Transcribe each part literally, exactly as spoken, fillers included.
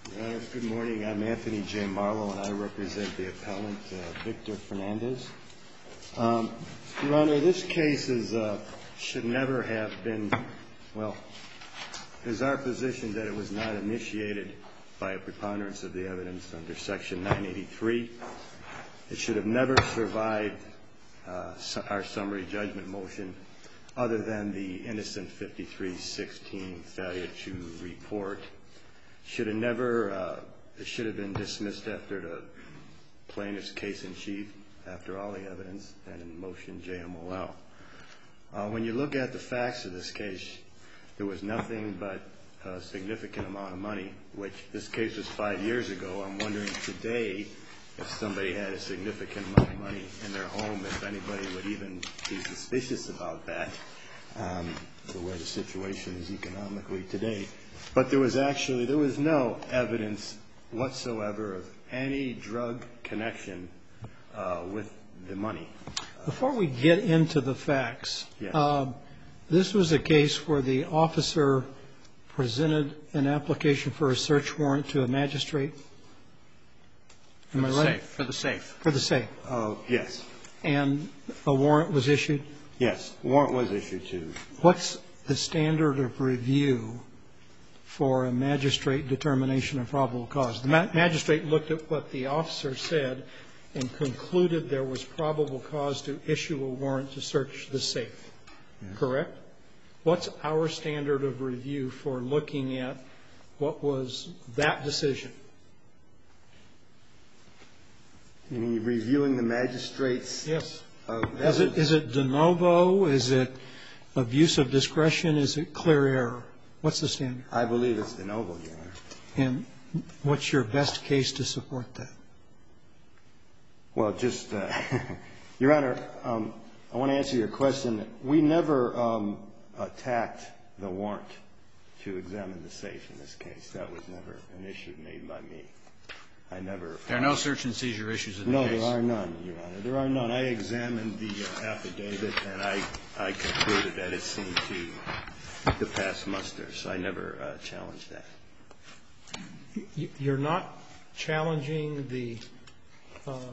Uh, good morning. I'm Anthony J. Marlowe, and I represent the appellant, uh, Victor Fernandez. Um, Your Honor, this case is, uh, should never have been, well, it is our position that it was not initiated by a preponderance of the evidence under Section nine eighty-three. It should have never survived uh, our summary judgment motion other than the innocent fifty-three sixteen failure to report. Should have never, uh, it should have been dismissed after the plaintiff's case in chief, after all the evidence, and in motion J M O L. Uh, when you look at the facts of this case, there was nothing but a significant amount of money, which this case was five years ago. I'm wondering today if somebody had a significant amount of money in their home, if anybody would even be suspicious about that, um, the way the situation is economically today. But there was actually, there was no evidence whatsoever of any drug connection uh, with the money. Before we get into the facts, yes. um, this was a case where the officer presented an application for a search warrant to a magistrate. Am I right? For the safe. For the safe. Oh, yes. And a warrant was issued? Yes, warrant was issued too. What's the standard of review for a magistrate determination of probable cause? The ma- magistrate looked at what the officer said and concluded there was probable cause to issue a warrant to search the safe. Yes. Correct? What's our standard of review for looking at what was that decision? You mean reviewing the magistrate's? Yes. Uh, is it is it de novo? Is it abuse of discretion? Is it clear error? What's the standard? I believe it's de novo, Your Honor. And what's your best case to support that? Well, just, uh, Your Honor, um, I want to answer your question. We never um, attacked the warrant to examine the safe in this case. That was never an issue made by me. I never. There are no search and seizure issues in the no, case? No, there are none, Your Honor. There are none. I examined the uh, affidavit, and I, I concluded that it seemed to, to pass muster, so I never uh, challenged that. You're not challenging the um,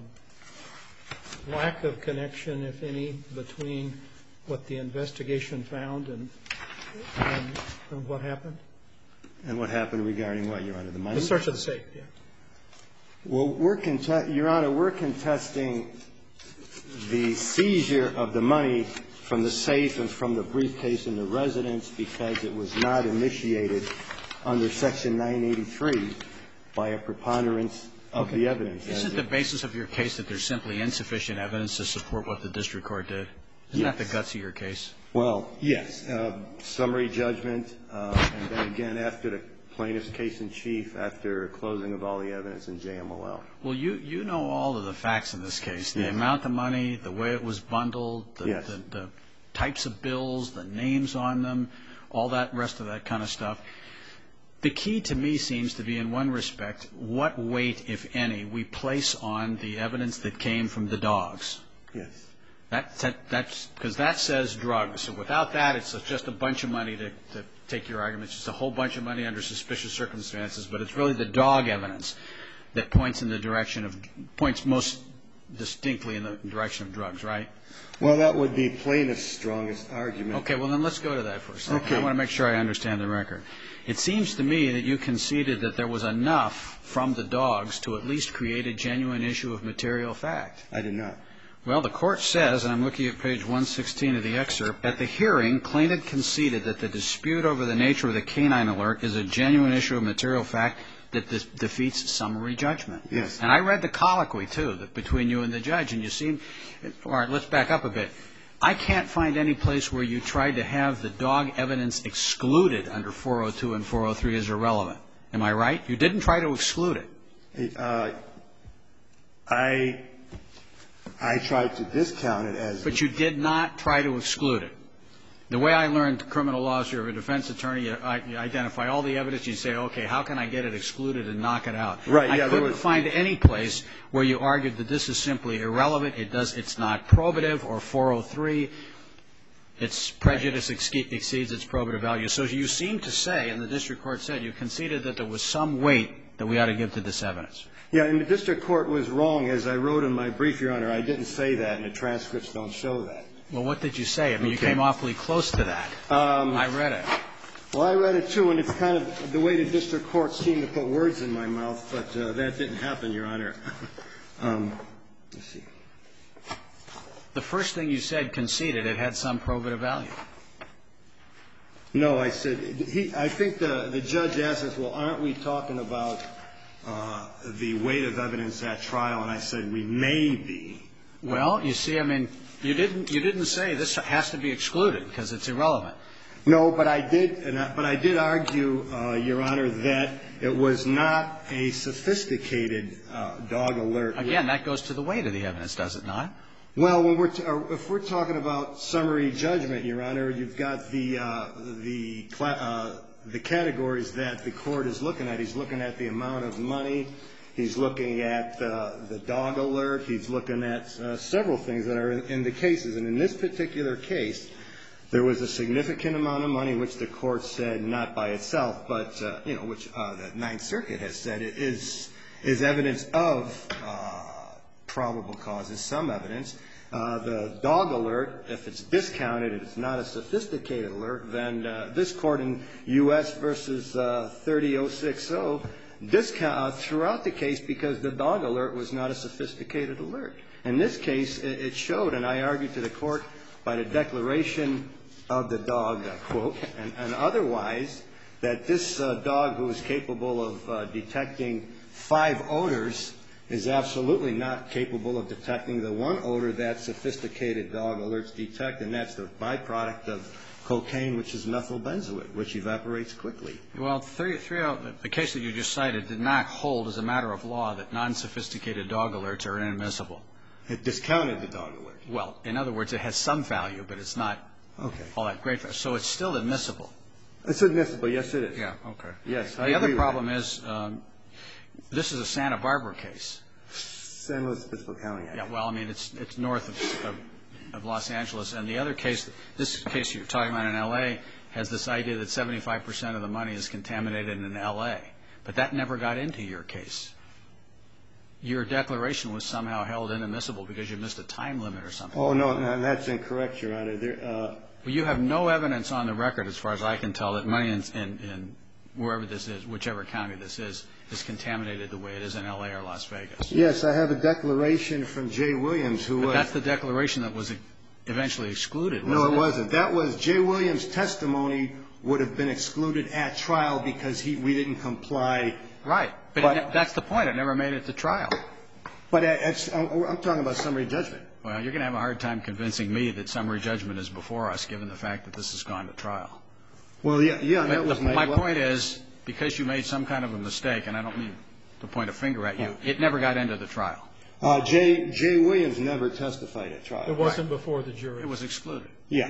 lack of connection, if any, between what the investigation found and, and, and what happened? And what happened regarding what, Your Honor? The money? The search of the safe, yeah. Well, we're contest- Your Honor, we're contesting the seizure of the money from the safe and from the briefcase in the residence because it was not initiated under Section nine eighty-three by a preponderance of okay. the evidence. Isn't the basis of your case that there's simply insufficient evidence to support what the district court did? Isn't yes. that the guts of your case? Well, yes. Uh, summary judgment, uh, and then again after the plaintiff's case in chief, after closing of all the evidence in J M O L. Well, you, you know all of the facts in this case, the yes. amount of money, the way it was bundled, the, yes. the, the types of bills, the names on them, all that rest of that kind of stuff. The key to me seems to be, in one respect, what weight, if any, we place on the evidence that came from the dogs. Yes. That, that, that's because that says drugs. So without that, it's just a bunch of money to, to take your argument. It's just a whole bunch of money under suspicious circumstances. But it's really the dog evidence that points in the direction of points most distinctly in the direction of drugs, right? Well, that would be plaintiff's strongest argument. Okay. Well, then let's go to that for a second. Okay. I want to make sure I understand the record. It seems to me that you conceded that there was enough from the dogs to at least create a genuine issue of material fact. I did not. Well, the court says, and I'm looking at page one sixteen of the excerpt, at the hearing, plaintiff conceded that the dispute over the nature of the canine alert is a genuine issue of material fact that this defeats summary judgment. Yes. And I read the colloquy, too, that between you and the judge, and you seem, all right, let's back up a bit. I can't find any place where you tried to have the dog evidence excluded under four oh two and four oh three as irrelevant. Am I right? You didn't try to exclude it. Uh, I... I tried to discount it as... But you did not try to exclude it. The way I learned criminal law is you're a defense attorney, you, you identify all the evidence, you say, okay, how can I get it excluded and knock it out? Right, I yeah, couldn't was... find any place where you argued that this is simply irrelevant, it does, it's not probative, or four oh three, its prejudice ex- exceeds its probative value. So you seem to say, and the district court said, you conceded that there was some weight that we ought to give to this evidence? Yeah, and the district court was wrong. As I wrote in my brief, Your Honor, I didn't say that, and the transcripts don't show that. Well, what did you say? I mean, you Okay. came awfully close to that. Um, I read it. Well, I read it, too, and it's kind of the way the district court seemed to put words in my mouth, but uh, that didn't happen, Your Honor. um, let's see. The first thing you said conceded it had some probative value. No, I said, he, I think the, the judge asked us, well, aren't we talking about uh, the weight of evidence at trial? And I said, we may be. Well, you see, I mean, you didn't, you didn't say this has to be excluded because it's irrelevant. No, but I did, and I, but I did argue, uh, Your Honor, that it was not a sophisticated uh, dog alert. Again, that goes to the weight of the evidence, does it not? Well, when we're t- if we're talking about summary judgment, Your Honor, you've got the uh, the cla- uh, the categories that the court is looking at. He's looking at the amount of money. He's looking at uh, the dog alert. He's looking at uh, several things that are in, in the cases. And in this particular case, there was a significant amount of money, which the court said not by itself, but uh, you know, which uh, the Ninth Circuit has said it is is evidence of uh, probable causes, some evidence. Uh, the dog alert, if it's discounted and it's not a sophisticated alert, then uh, this court in U S versus uh, thirty oh six oh discount uh, throughout the case because the dog alert was not a sophisticated alert. In this case, it, it showed, and I argued to the court by the declaration of the dog, uh, quote, and, and otherwise, that this uh, dog who is capable of uh, detecting five odors is absolutely not capable of detecting the one odor that sophisticated dog alerts detect, and that's the byproduct of cocaine, which is methyl benzoate, which evaporates quickly. Well, three, three, the case that you just cited did not hold as a matter of law that non-sophisticated dog alerts are inadmissible. It discounted the dog alert. Well, in other words, it has some value, but it's not Okay. all that great. So it's still admissible. It's admissible, yes, it is. Yeah, okay. Yes, I The other agree with problem that. is um, this is a Santa Barbara case. San Luis Obispo County. Yeah, well, I mean, it's it's north of, of, of Los Angeles. And the other case, this case you're talking about in L A, has this idea that seventy-five percent of the money is contaminated in L A. But that never got into your case. Your declaration was somehow held inadmissible because you missed a time limit or something. Oh, no, no that's incorrect, Your Honor. There, uh, well, you have no evidence on the record, as far as I can tell, that money in, in, in wherever this is, whichever county this is, is contaminated the way it is in L A or Las Vegas. Yes, I have a declaration from Jay Williams, who but was... that's the declaration that was eventually excluded, wasn't No, it? it wasn't. That was Jay Williams' testimony would have been excluded at trial because he we didn't comply. Right. But, But- it, that's the point. It never made it to trial. But it's, I'm talking about summary judgment. Well, you're going to have a hard time convincing me that summary judgment is before us, given the fact that this has gone to trial. Well, yeah, yeah, that was the, my... my well, point is, because you made some kind of a mistake, and I don't mean to point a finger at you, it never got into the trial. Uh, Jay, Jay Williams never testified at trial. It wasn't before the jury. It was excluded. Yeah.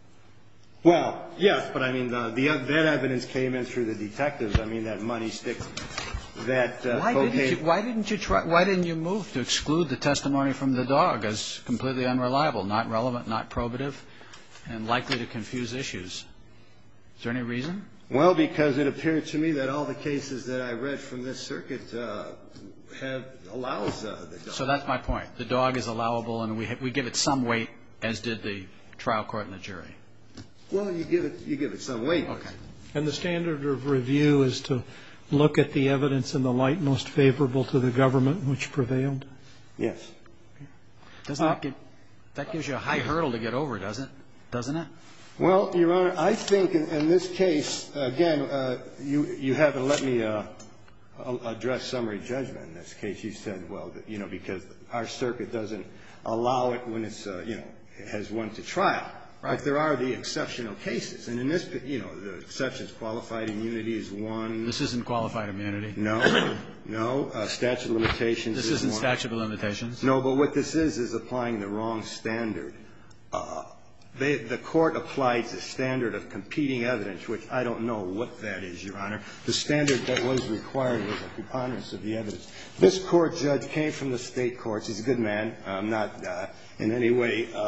Well, yes, but I mean, the, the that evidence came in through the detectives. I mean, that money sticks, that uh, Why cocaine... didn't you? Why didn't you try? Why didn't you move to exclude the testimony from the dog as completely unreliable, not relevant, not probative, and likely to confuse issues? Is there any reason? Well, because it appeared to me that all the cases that I read from this circuit uh, have allows uh, the dog. So that's my point. The dog is allowable, and we we give it some weight, as did the trial court and the jury. Well, you give it you give it some weight. Okay. And the standard of review is to look at the evidence in the light most favorable to the government which prevailed? Yes. Doesn't that, give, that gives you a high hurdle to get over, doesn't doesn't it? Well, Your Honor, I think in, in this case, again, uh, you you haven't let me uh, address summary judgment in this case. You said, well, that, you know, because our circuit doesn't allow it when it's, uh, you know, it has went to trial. Right. But there are the exceptional cases. And in this, you know, the exceptions, qualified immunity is one. This isn't qualified immunity. No. No. Uh, statute of limitations This is isn't one. statute of limitations. No, but what this is is applying the wrong standard. Uh, they, the court applied the standard of competing evidence, which I don't know what that is, Your Honor. The standard that was required was a preponderance of the evidence. This court judge came from the state courts. He's a good man. I'm not uh, in any way um,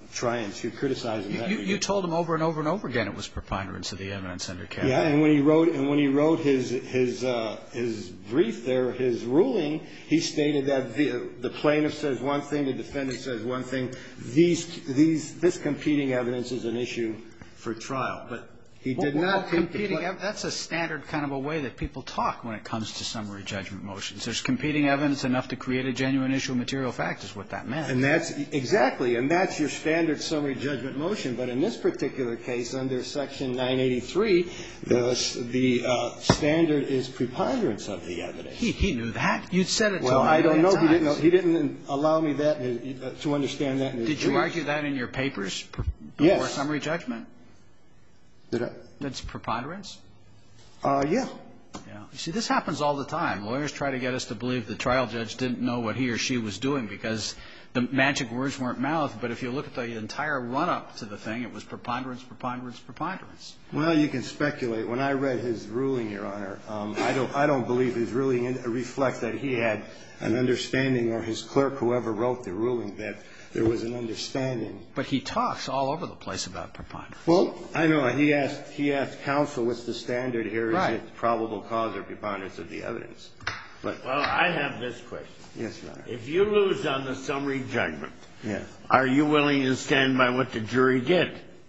trying to criticize him. You, you told him over and over and over again it was preponderance of the evidence under Kavanaugh. Yeah, and when he wrote and when he wrote his his uh, his brief there, his ruling, he stated that the the plaintiff says one thing, the defendant says one thing. These these this competing evidence is an issue for trial, but he did well, not well, take competing the ev- that's a standard kind of a way that people talk when it comes to summary judgment motions. There's competing evidence enough to create a genuine issue of material fact is what that meant. And that's exactly, and that's your standard summary judgment motion. But in this particular case, under Section nine eighty-three, the the uh, standard is preponderance of the evidence. He he knew that. You'd said it to well, him. Well, I don't know. Times. He didn't know. He didn't allow me that uh, to understand that. In his Did you brief. argue that in your papers before yes. summary judgment? Did I? That's preponderance? Uh, yeah. Yeah. You see, this happens all the time. Lawyers try to get us to believe the trial judge didn't know what he or she was doing because the magic words weren't mouthed. But if you look at the entire run-up to the thing, it was preponderance, preponderance, preponderance. Well, you can speculate. When I read his ruling, Your Honor, um, I don't I don't believe his ruling reflects that he had an understanding, or his clerk, whoever wrote the ruling, that there was an understanding. But he talks all over the place about preponderance. Well, I know. He asked, he asked counsel, what's the standard here? Right. Is it probable cause or preponderance of the evidence? But, well, I have this question. yes, Your Honor. If you lose on the summary judgment, Yes. are you willing to stand by what the jury did?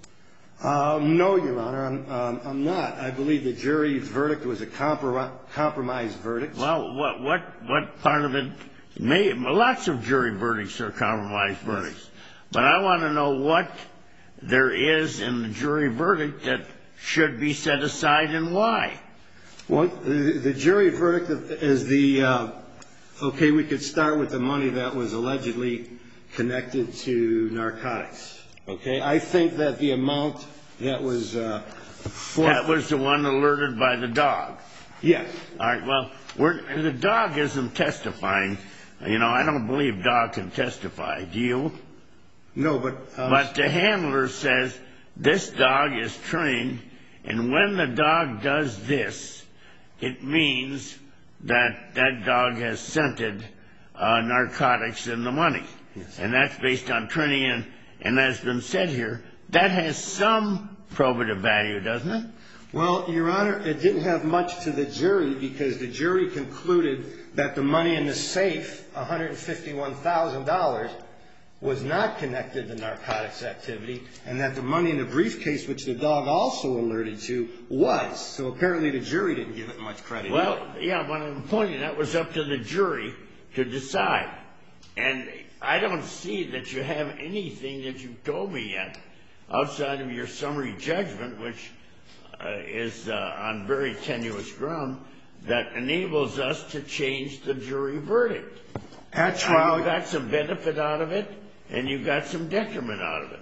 Um, no, Your Honor, I'm, um, I'm not. I believe the jury's verdict was a comprom- compromised verdict. Well, what what what part of it? May, lots of jury verdicts are compromised verdicts, but I want to know what there is in the jury verdict that should be set aside and why. Well, the, the jury verdict is the uh, okay. We could start with the money that was allegedly connected to narcotics. Okay, I think that the amount that was uh, for That was the one alerted by the dog. yes. All right. Well, we're, the dog isn't testifying. You know, I don't believe dog can testify. Do you? No, but um, But the handler says this dog is trained, and when the dog does this, it means that that dog has scented uh, narcotics in the money. Yes. And that's based on training. And, and as been said here, that has some probative value, doesn't it? Well, Your Honor, it didn't have much to the jury because the jury concluded that the money in the safe, one hundred fifty-one thousand dollars, was not connected to narcotics activity, and that the money in the briefcase, which the dog also alerted to, was. So apparently the jury didn't give it much credit. Well, yeah, but I'm pointing that was up to the jury to decide. And I don't see that you have anything that you've told me yet outside of your summary judgment, which uh, is uh, on very tenuous ground, that enables us to change the jury verdict. At trial, you got some benefit out of it, and you got some detriment out of it.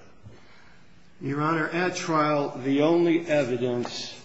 Your Honor, at trial, the only evidence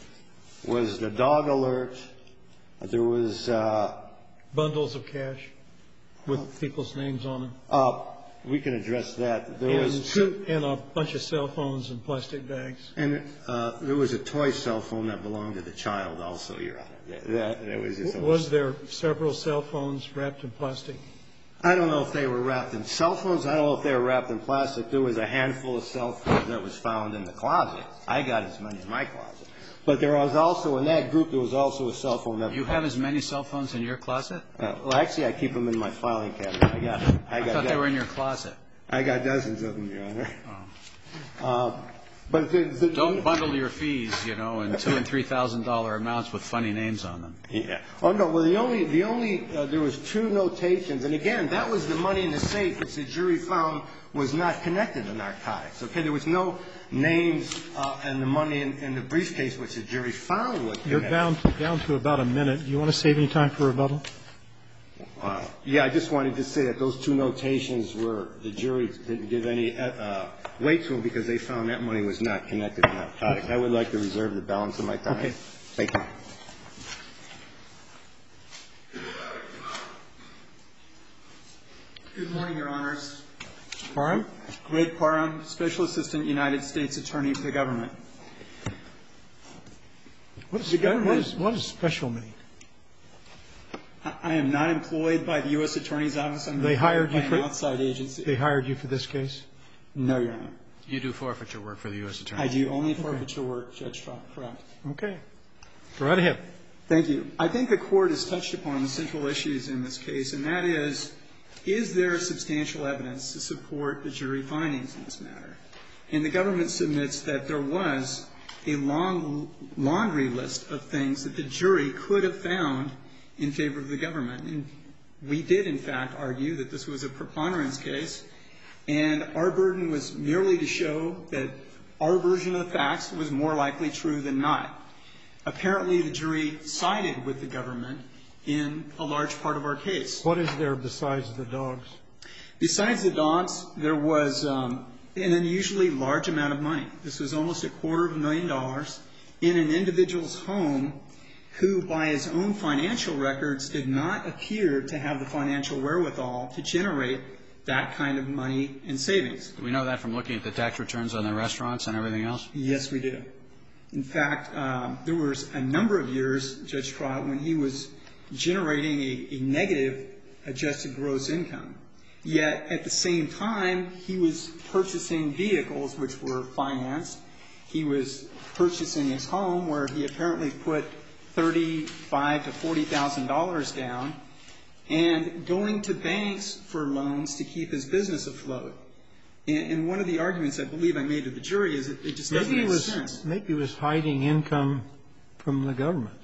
was the dog alert. There was uh, Bundles of cash with people's names on them. uh, we can address that. There And, was two, and a bunch of cell phones in plastic bags. and uh, there was a toy cell phone that belonged to the child, also, Your Honor. That, that, that was just Was there several cell phones wrapped in plastic? I don't know if they were wrapped in cell phones. I don't know if they were wrapped in plastic. There was a handful of cell phones that was found in the closet. I got as many in my closet. But there was also, in that group, there was also a cell phone that You have as many cell phones in your closet? Uh, well, actually, I keep them in my filing cabinet. I got, I I got, thought they do- were in your closet. I got dozens of them, Your Honor. Oh. Uh, but the, the, Don't bundle your fees, you know, in two and three thousand dollar amounts with funny names on them. Yeah. Oh no. Well, the only, the only, uh, there was two notations, and again, that was the money in the safe, which the jury found was not connected to narcotics. Okay, there was no names uh, and the money in, in the briefcase, which the jury found was connected. You're down, down to about a minute. Do you want to save any time for rebuttal? Uh, yeah, I just wanted to say that those two notations were, the jury didn't give any uh, weight to them because they found that money was not connected to narcotics. I would like to reserve the balance of my time. Okay. Thank you. Good morning, Your Honors. Parham? Greg Parham, Special Assistant United States Attorney for the Government. What does, The government- what is, what does special mean? I I am not employed by the U S Attorney's Office. I'm They employed hired by you for- an outside agency. They hired you for this case? No, Your Honor. You do forfeiture work for the U S Attorney? I do only forfeiture work, Judge Trott, correct. Okay. Go right ahead. Thank you. I think the Court has touched upon the central issues in this case, and that is, is there substantial evidence to support the jury findings in this matter? And the government submits that there was a long laundry list of things that the jury could have found in favor of the government. And we did, in fact, argue that this was a preponderance case, and our burden was merely to show that our version of the facts was more likely true than not. Apparently, the jury sided with the government in a large part of our case. What is there besides the dogs? Besides the dogs, there was um, an unusually large amount of money. This was almost a quarter of a million dollars in an individual's home who, by his own financial records, did not appear to have the financial wherewithal to generate that kind of money in savings. Do we know that from looking at the tax returns on the restaurants and everything else? Yes, we do. In fact, um, there was a number of years, Judge Trott, when he was generating a, a negative adjusted gross income. Yet, at the same time, he was purchasing vehicles which were financed. He was purchasing his home where he apparently put thirty-five thousand to forty thousand dollars down and going to banks for loans to keep his business afloat. And, and one of the arguments I believe I made to the jury is that it just doesn't maybe make was, sense. Maybe he was hiding income from the government.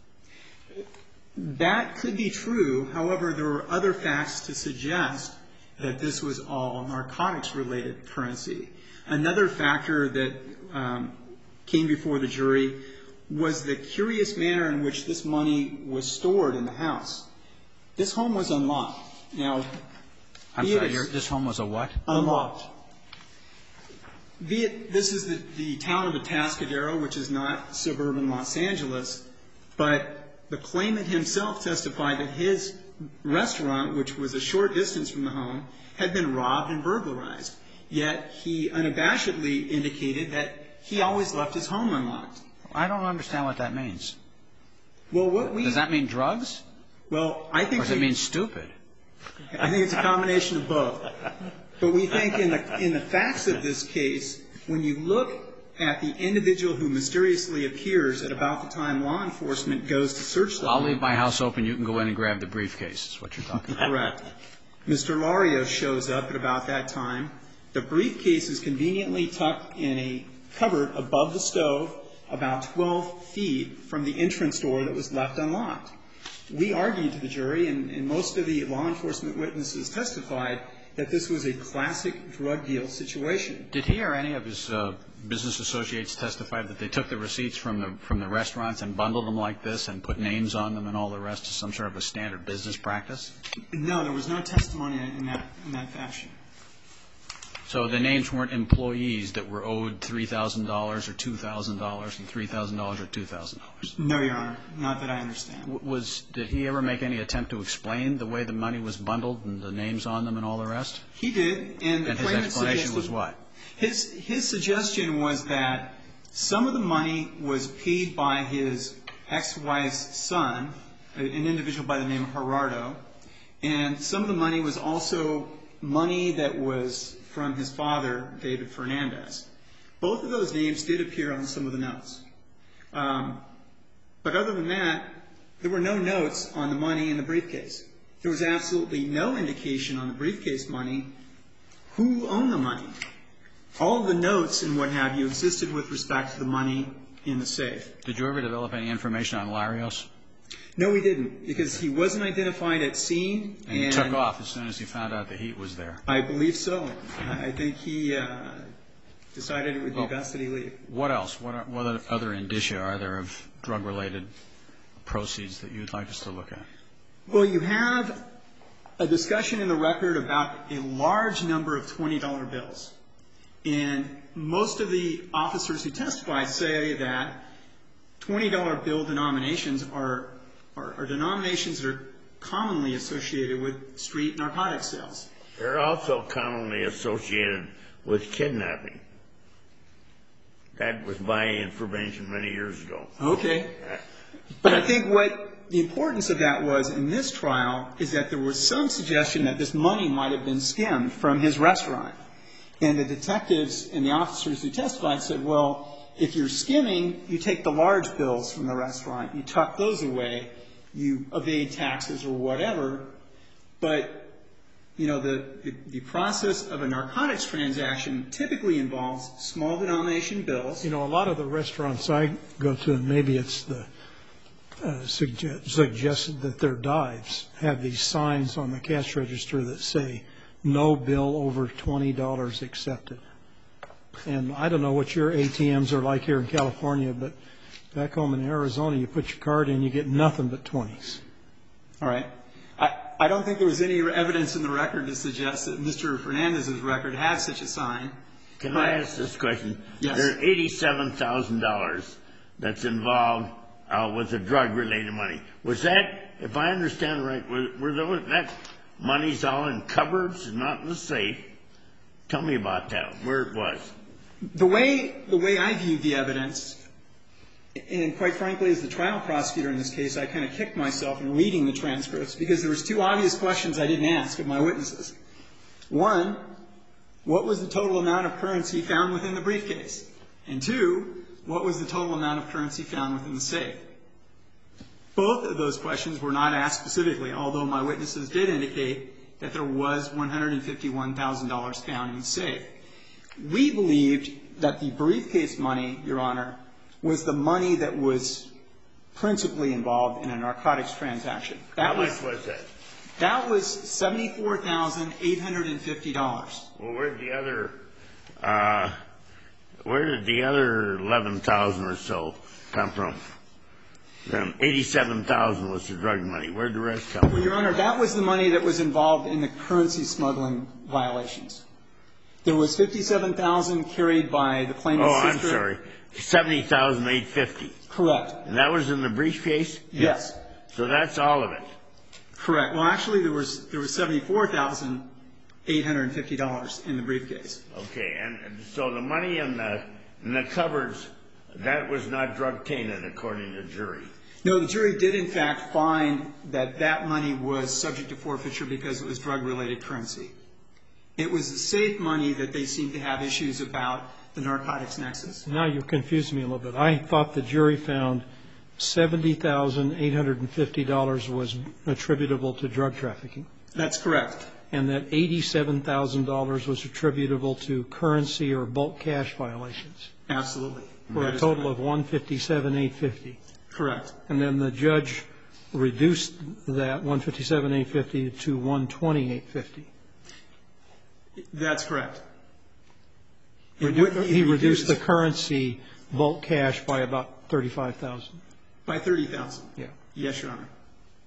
That could be true. However, there were other facts to suggest that this was all narcotics-related currency. Another factor that um, came before the jury was the curious manner in which this money was stored in the house. This home was unlocked. Now, I'm sorry, your, this home was a what? Unlocked. Be it, this is the, the town of Atascadero, which is not suburban Los Angeles, but the claimant himself testified that his restaurant, which was a short distance from the home, had been robbed and burglarized. Yet he unabashedly indicated that he always left his home unlocked. I don't understand what that means. Well, what we... Does that mean drugs? Well, I think... Or does it mean stupid? I think it's a combination of both. But we think in the, in the facts of this case, when you look at the individual who mysteriously appears at about the time law enforcement goes to search the I'll home... leave my house open. You can go in and grab the briefcase, is what you're talking about. Correct. Mister Lario shows up at about that time. The briefcase is conveniently tucked in a cupboard above the stove, about twelve feet from the entrance door that was left unlocked. We argued to the jury, and, and most of the law enforcement witnesses testified, that this was a classic drug deal situation. Did he or any of his uh, business associates testify that they took the receipts from the from the restaurants and bundled them like this and put names on them and all the rest as some sort of a standard business practice? No, there was no testimony in that in that fashion. So the names weren't employees that were owed three thousand dollars or two thousand dollars and three thousand dollars or two thousand dollars? No, Your Honor. Not that I understand. Was, did he ever make any attempt to explain the way the money was bundled and the names on them and all the rest? He did. And, the and his explanation was what? His, his suggestion was that some of the money was paid by his ex-wife's son, an individual by the name of Gerardo, and some of the money was also money that was from his father, David Fernandez. Both of those names did appear on some of the notes. Um, but other than that, there were no notes on the money in the briefcase. There was absolutely no indication on the briefcase money who owned the money. All of the notes and what have you existed with respect to the money in the safe. Did you ever develop any information on Larios? No, we didn't, because he wasn't identified at scene. And he took off as soon as he found out the heat was there. I believe so. I think he uh, decided it would be well, best that he leave. What else? What, are, what other indicia are there of drug-related proceeds that you'd like us to look at? Well, you have a discussion in the record about a large number of twenty dollar bills. And most of the officers who testified say that twenty dollar bill denominations are, are, are denominations that are commonly associated with street narcotics sales. They're also commonly associated with kidnapping. That was my information many years ago. Okay. But I think what the importance of that was in this trial is that there was some suggestion that this money might have been skimmed from his restaurant. And the detectives and the officers who testified said, well, if you're skimming, you take the large bills from the restaurant, you tuck those away, you evade taxes or whatever, but, you know, the, the, the process of a narcotics transaction typically involves small denomination bills. You know, a lot of the restaurants I go to, and maybe it's the uh, suggest, suggested that their dives have these signs on the cash register that say, no bill over twenty dollars accepted. And I don't know what your A T Ms are like here in California, but back home in Arizona, you put your card in, you get nothing but twenties. All right. I, I don't think there was any evidence in the record to suggest that Mister Fernandez's record had such a sign. Can I ask this question? Yes. There's eighty-seven thousand dollars that's involved uh, with the drug-related money. Was that, if I understand right, were, were those, that money's all in cupboards and not in the safe? Tell me about that, where it was. The way, the way I viewed the evidence, and quite frankly, as the trial prosecutor in this case, I kind of kicked myself in reading the transcripts because there was two obvious questions I didn't ask of my witnesses. One, what was the total amount of currency found within the briefcase? And two, what was the total amount of currency found within the safe? Both of those questions were not asked specifically, although my witnesses did indicate that there was one hundred fifty-one thousand dollars found in the safe. We believed that the briefcase money, Your Honor, was the money that was principally involved in a narcotics transaction. That How was, much was that? That was seventy-four thousand eight hundred fifty dollars. Well, where did the other, uh, where did the other eleven thousand or so come from? Then eighty-seven thousand was the drug money. Where did the rest come from? Well, Your Honor, that was the money that was involved in the currency smuggling violations. There was fifty-seven thousand carried by the plaintiff's Oh, I'm sister. sorry. seventy thousand eight hundred fifty. Correct. And that was in the briefcase? Yes. So that's all of it? Correct. Well, actually, there was there was seventy-four thousand eight hundred fifty dollars in the briefcase. Okay. And and so the money in the, in the cupboards, that was not drug tainted according to the jury? No, the jury did, in fact, find that that money was subject to forfeiture because it was drug-related currency. It was the safe money that they seemed to have issues about the narcotics nexus. Now you've confused me a little bit. I thought the jury found seventy thousand eight hundred fifty dollars was attributable to drug trafficking. That's correct. And that eighty-seven thousand dollars was attributable to currency or bulk cash violations. Absolutely. For a total of one hundred fifty-seven thousand eight hundred fifty dollars. Correct. And then the judge reduced that one hundred fifty-seven thousand eight hundred fifty dollars to one hundred twenty thousand eight hundred fifty dollars. That's correct. Redu- he, he reduced the currency bulk cash by about thirty-five thousand dollars. By thirty thousand dollars. Yeah. Yes, Your Honor.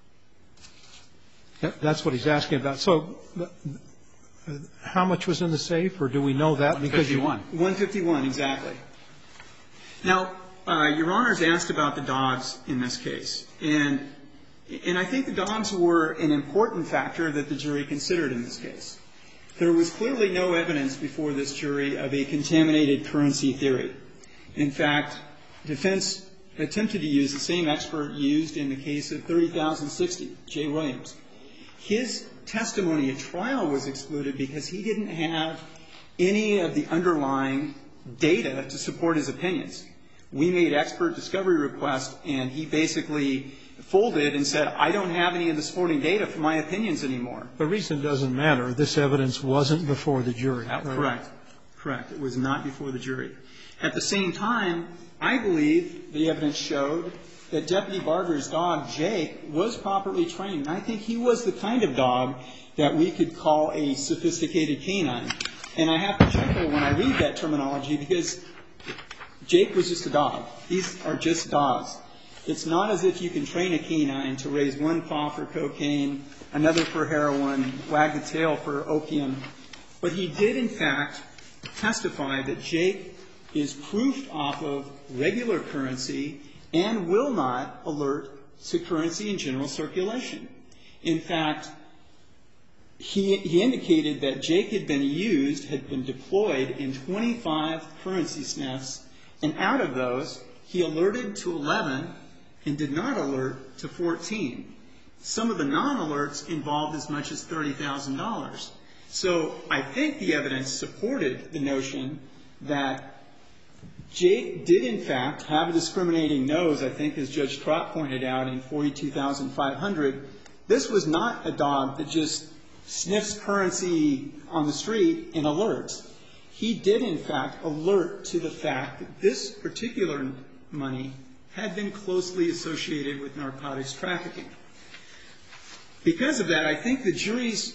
That, that's what he's asking about. So uh, how much was in the safe, or do we know that? Because you one one fifty-one, exactly. Now, uh, Your Honor's asked about the dogs in this case. And, and I think the dogs were an important factor that the jury considered in this case. There was clearly no evidence before this jury of a contaminated currency theory. In fact, defense attempted to use the same expert used in the case of thirty thousand sixty, Jay Williams. His testimony at trial was excluded because he didn't have any of the underlying data to support his opinions. We made expert discovery requests, and he basically folded and said, I don't have any of the supporting data for my opinions anymore. The reason doesn't matter. This evidence wasn't before the jury. Right? Correct. Correct. It was not before the jury. At the same time, I believe the evidence showed that Deputy Barger's dog, Jake, was properly trained. And I think he was the kind of dog that we could call a sophisticated canine. And I have to chuckle when I read that terminology because Jake was just a dog. These are just dogs. It's not as if you can train a canine to raise one paw for cocaine, another for heroin, wag the tail for opium. But he did, in fact, testify that Jake is proofed off of regular currency and will not alert to currency in general circulation. In fact, he, he indicated that Jake had been used, had been deployed in twenty-five currency sniffs, and out of those, he alerted to eleven and did not alert to fourteen. Some of the non-alerts involved as much as thirty thousand dollars. So I think the evidence supported the notion that Jake did, in fact, have a discriminating nose, I think, as Judge Trott pointed out in forty-two thousand five hundred. This was not a dog that just sniffs currency on the street and alerts. He did, in fact, alert to the fact that this particular money had been closely associated with narcotics trafficking. Because of that, I think the jury's,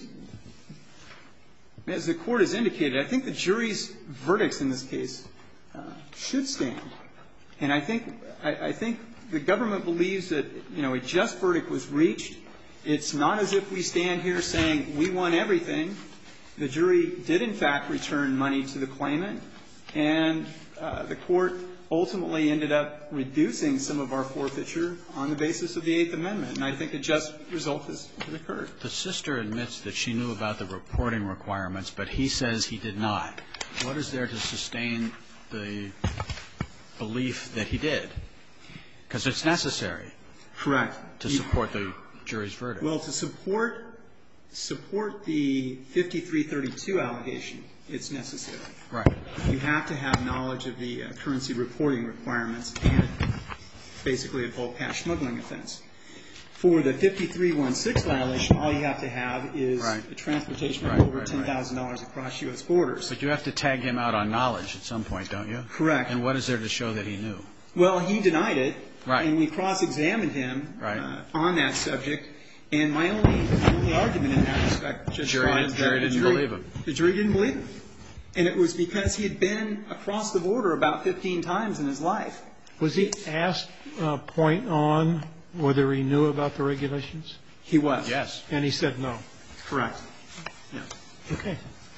as the Court has indicated, I think the jury's verdicts in this case uh, should stand. And I think, I, I think the government believes that, you know, a just verdict was reached. It's not as if we stand here saying we won everything. The jury did, in fact, return money to the claimant, and uh, the Court ultimately ended up reducing some of our forfeiture on the basis of the Eighth Amendment, and I think a just result has, has occurred. The sister admits that she knew about the reporting requirements, but he says he did not. What is there to sustain the belief that he did? Because it's necessary. Correct. To support the jury's verdict. Well, to support support the fifty-three thirty-two allegation, it's necessary. Right. You have to have knowledge of the uh, currency reporting requirements and basically a bulk cash smuggling offense. For the fifty-three sixteen violation, all you have to have is right. a transportation right, of over right, ten thousand dollars right. across U S borders. But you have to tag him out on knowledge at some point, don't you? Correct. And what is there to show that he knew? Well, he denied it. Right. And we cross-examined him right. uh, on that subject. And my only, my only argument in that respect, Judge jury, Scott, did, is that jury the didn't jury, believe him. The jury didn't believe him. And it was because he had been across the border about fifteen times in his life. Was he asked uh, point on whether he knew about the regulations? He was. Yes. And he said no. Correct. Yeah. Okay.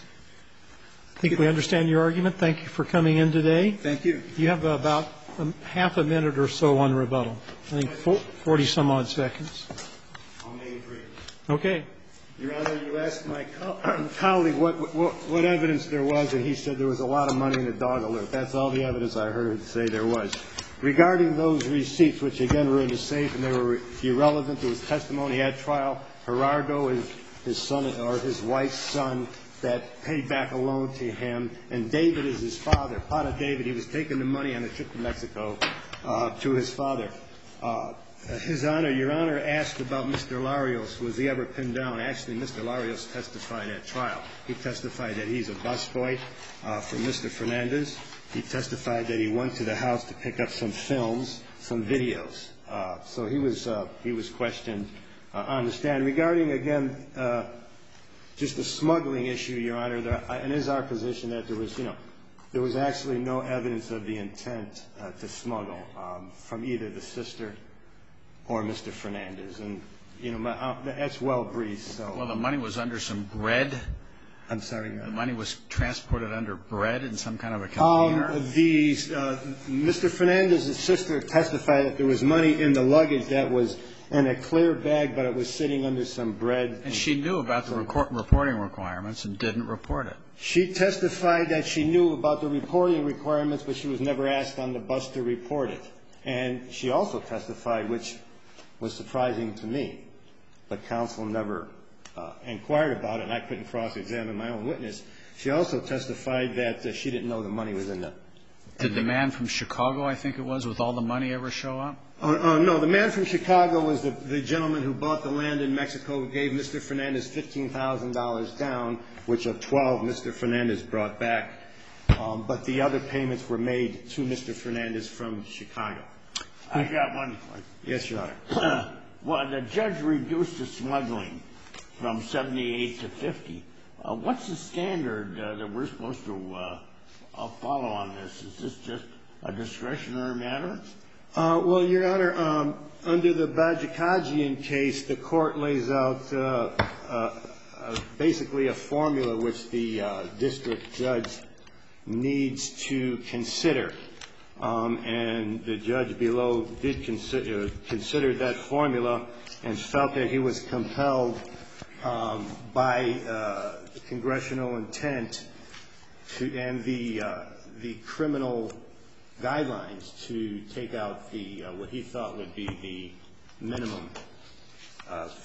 I think we understand your argument. Thank you for coming in today. Thank you. You have about a half a minute or so on rebuttal. I think forty some odd seconds. I'll make it brief. Okay. Your Honor, you asked my co- colleague what, what what evidence there was, and he said there was a lot of money in the dog alert. That's all the evidence I heard say there was. Regarding those receipts, which again were in the safe and they were irrelevant, there was testimony at trial. Gerardo is his son or his wife's son that paid back a loan to him, and David is his father. Pata David, he was taking the money on a trip to Mexico uh, to his father. Uh, His Honor, Your Honor asked about Mister Larios. Was he ever pinned down? Actually, Mister Larios testified at trial. He testified that he's a busboy uh, for Mister Fernandez. He testified that he went to the house to pick up some films, some videos. Uh, so he was uh, he was questioned uh, on the stand. Regarding, again, uh, just the smuggling issue, Your Honor, there, and it is our position that there was, you know, there was actually no evidence of the intent uh, to smuggle um, from either the sister or Mister Fernandez, and you know my, uh, that's well briefed. So well, the money was under some bread. I'm sorry, Your Honor. The money was transported under bread in some kind of a container. Um, the uh, Mister Fernandez's sister testified that there was money in the luggage that was in a clear bag, but it was sitting under some bread. And she knew about the record, reporting requirements and didn't report it. She testified that she knew about the reporting requirements, but she was never asked on the bus to report it. And she also testified, which was surprising to me, but counsel never uh, inquired about it, and I couldn't cross-examine my own witness. She also testified that uh, she didn't know the money was in the... Did the man from Chicago, I think it was, with all the money ever show up? Oh, oh no, the man from Chicago was the, the gentleman who bought the land in Mexico, gave Mister Fernandez fifteen thousand dollars down, which of twelve Mister Fernandez brought back. Um, but the other payments were made to Mister Fernandez from Chicago. I got one question. Yes, Your Honor. Well, the judge reduced the smuggling from seventy-eight to fifty. Uh, what's the standard uh, that we're supposed to uh, uh, follow on this? Is this just a discretionary matter? Uh, well, Your Honor, um, under the Bajikajian case, the court lays out uh, uh, uh, basically a formula which the uh, district judge needs to consider. Um, and the judge below did consider, consider that formula and felt that he was compelled um, by uh, congressional intent to, and the, uh, the criminal guidelines to take out the uh, what he thought would be the minimum uh,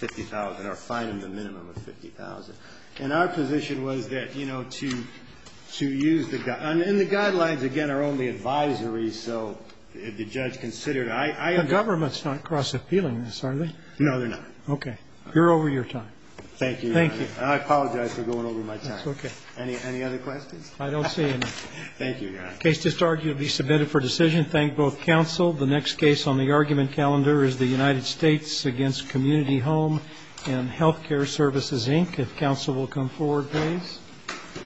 fifty thousand dollars or fine them the minimum of fifty thousand dollars. And our position was that, you know, to to use the – and the guidelines, again, are only advisory, so if the judge considered – I, I The government's not cross-appealing this, are they? No, they're not. Okay. You're over your time. Thank you. Thank you. I apologize for going over my time. That's okay. Any any other questions? I don't see any. Thank you, Your Honor. Case just argued will be submitted for decision. Thank both counsel. The next case on the argument calendar is the United States against Community Home and Healthcare Services, Incorporated. If counsel will come forward, please.